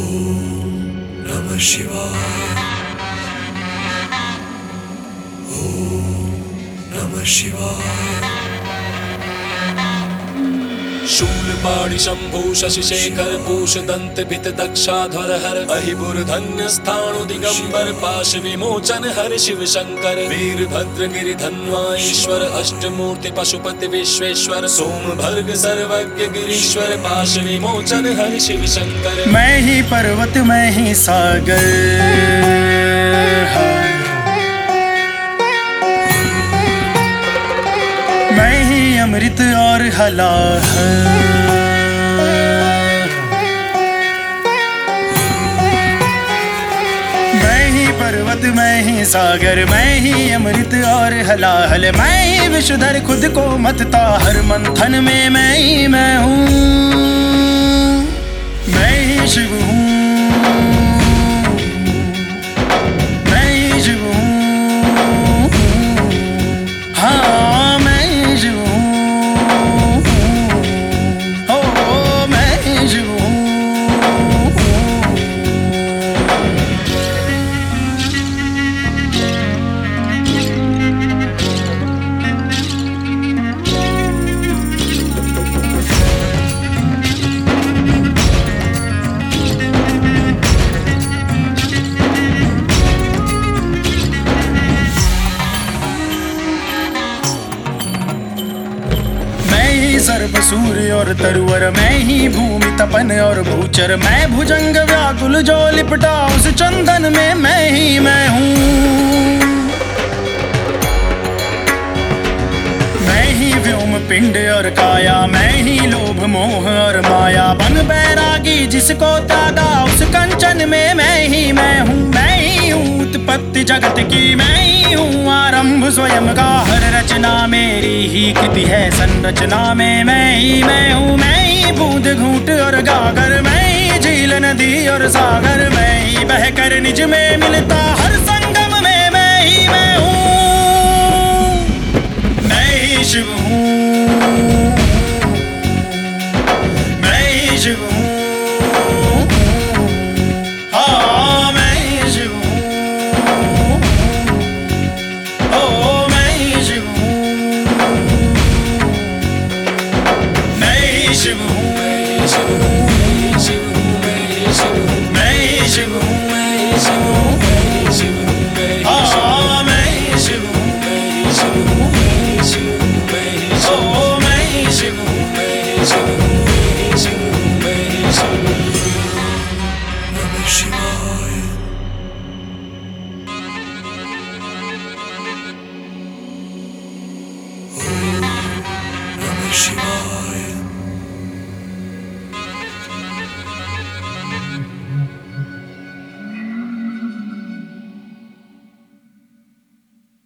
नमः शिवाय। ओम नमः शिवाय। शूलपाणि शंभु शशिशेखर पूष दंत भित दक्षाध्वर हर अहिबुर्धन्य स्थाणु दिगंबर पाश विमोचन हर शिव शंकर वीरभद्र गिरिधन्वा ईश्वर अष्टमूर्ति पशुपति विश्वेश्वर सोम भर्ग सर्वज्ञ गिरीश्वर पाश विमोचन हर शिव शंकर। मैं ही पर्वत मैं ही सागर, मैं ही अमृत और हलाहल, मैं ही पर्वत मैं ही सागर, मैं ही अमृत और हलाहल, मैं ही विषधर खुद को मतता हर मंथन में मैं ही मैं हूँ, मैं ही शिव हूँ, मैं ही शिव हूँ, हाँ मैं ही शिव हूँ, ओ मैं ही शिव हूँ। सर्प सूर्य और तरुवर, मैं ही भूमि तपन और भूचर, मैं भुजंग व्याकुल जो लिपटा उस चंदन में मैं ही मैं हूँ, मैं ही व्योम पिंड और काया, मैं ही लोभ मोह और माया, बन बैरागी जिसको त्यागा उस कंचन में मैं ही मैं हूँ, मैं ही हूँ उत्पत्ति जगत की, मैं ही हूँ आरंभ स्वयं का, हर रचना मेरी ही कृति है, संरचना में मैं ही मैं हूँ, मैं ही बूंद घूंट और गागर, मैं ही झील नदी और सागर, मैं ही बहकर निज में मिलता हर संगम में मैं ही मैं हूँ, मैं ही शिव हूँ, मैं ही शिव हूँ, हाँ मैं ही शिव हूँ, ओ मैं ही शिव हूँ, मैं ही शिव हूँ, मैं ही शिव हूँ, मैं ही शिव हूँ, मैं ही शिव हूँ, हाँ मैं ही शिव हूँ, मैं ही शिव हूँ, ओ मैं ही शिव हूँ, मैं ही शिव हूँ, मैं ही शिव हूँ, मैं ही शिव हूँ। नमः शिवाय। ओम नमः शिवाय।